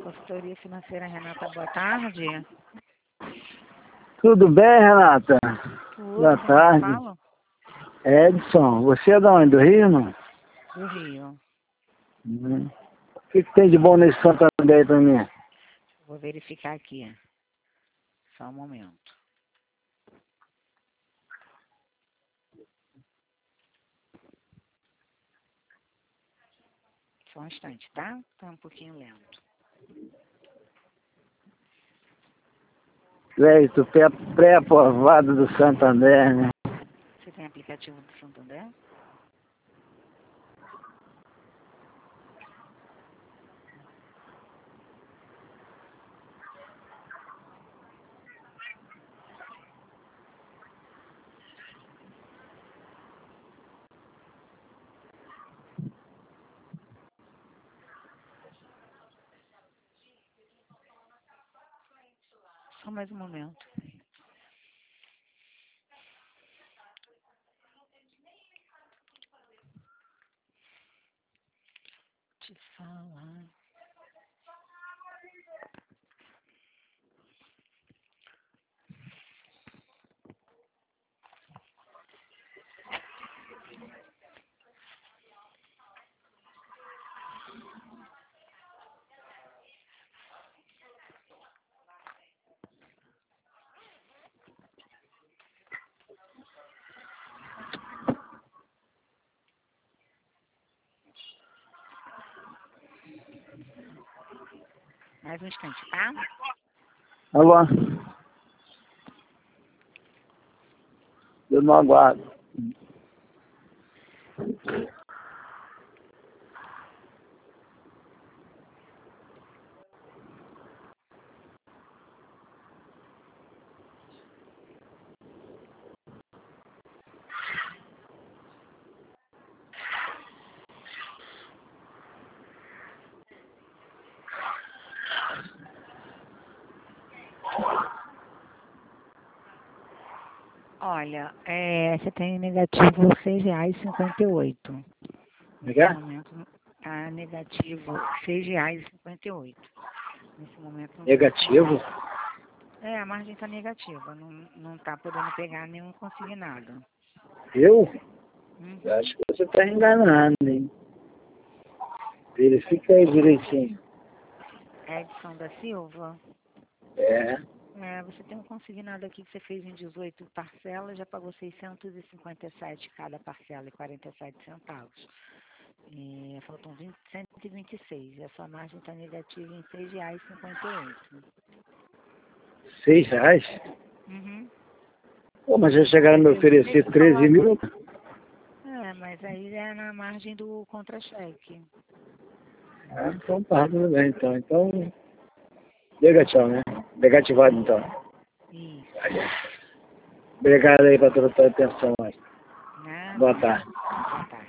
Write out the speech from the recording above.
Consultoria Financeira Renata, boa tarde. Tudo bem, Renata? Tudo, Boa quem tarde. fala? Edson, você é de onde? Do Rio, não? Do Rio. O que tem de bom nesse Santander aí pra mim? Vou verificar aqui. Só um momento. Só um instante, tá? Tá um pouquinho lento. Crédito pré-aprovado do Santander, né? Você tem aplicativo do Santander? Só mais um momento. Te falar. Mais um instante, tá? Alô? Eu não aguardo. Olha, você tem negativo R$6,58. Nesse momento tá negativo R$6,58. Nesse momento não Negativo? a margem tá negativa. Não tá podendo pegar nenhum consignado. Eu? Uhum. Eu acho que você tá enganando, hein? Verifica aí direitinho. Edson da Silva. É. Você tem um consignado aqui que você fez em 18 parcelas, já pagou 657 cada parcela e 47 centavos. E faltam 126. E a sua margem está negativa em R$6,58. R$6? Uhum. Pô, mas já chegaram a me oferecer 13 mil? Mas aí é na margem do contra-cheque. Ah, então tá, tudo bem, então. Então, negativo, né? Negativado, então. Isso. Obrigado aí pra toda a tua atenção aí. Nada. Boa tarde. Boa tarde.